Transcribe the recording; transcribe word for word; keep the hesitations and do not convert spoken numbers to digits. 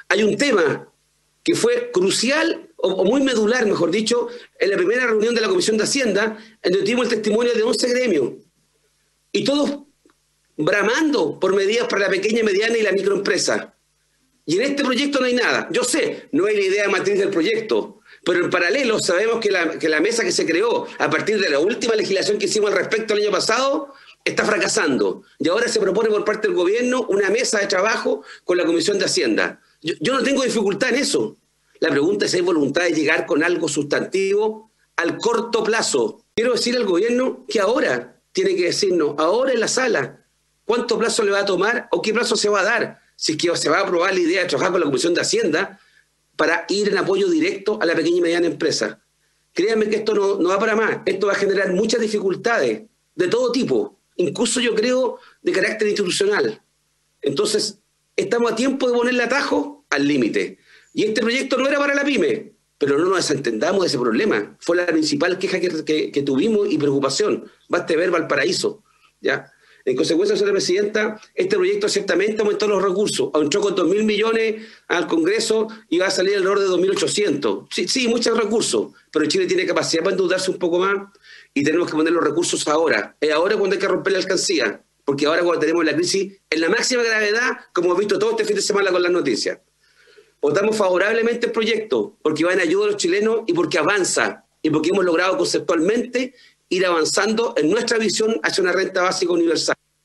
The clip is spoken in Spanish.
Hay un tema que fue crucial, o, o muy medular, mejor dicho, en la primera reunión de la Comisión de Hacienda, en donde tuvimos el testimonio de once gremios. Y todos bramando por medidas para la pequeña, mediana y la microempresa. Y en este proyecto no hay nada. Yo sé, no hay la idea matriz del proyecto, pero en paralelo sabemos que la, que la mesa que se creó a partir de la última legislación que hicimos al respecto el año pasado está fracasando. Y ahora se propone por parte del gobierno una mesa de trabajo con la Comisión de Hacienda. Yo, yo no tengo dificultad en eso. La pregunta es si hay voluntad de llegar con algo sustantivo al corto plazo. Quiero decir al gobierno que ahora tiene que decirnos, ahora en la sala, cuánto plazo le va a tomar o qué plazo se va a dar, si es que se va a aprobar la idea de trabajar con la Comisión de Hacienda para ir en apoyo directo a la pequeña y mediana empresa. Créanme que esto no, no va para más. Esto va a generar muchas dificultades de todo tipo, incluso yo creo de carácter institucional. Entonces, estamos a tiempo de ponerle atajo al límite. Y este proyecto no era para la pyme, pero no nos desentendamos de ese problema. Fue la principal queja que, que, que tuvimos y preocupación. Baste ver Valparaíso, ¿ya? En consecuencia, señora presidenta, este proyecto ciertamente aumentó los recursos, aumentó con dos mil millones al Congreso y va a salir alrededor de dos mil ochocientos. Sí, sí, muchos recursos, pero Chile tiene capacidad para endeudarse un poco más y tenemos que poner los recursos ahora. Es ahora cuando hay que romper la alcancía, porque ahora cuando tenemos la crisis en la máxima gravedad, como hemos visto todo este fin de semana con las noticias. Votamos favorablemente el proyecto porque va en ayuda a los chilenos y porque avanza y porque hemos logrado conceptualmente ir avanzando en nuestra visión hacia una renta básica universal.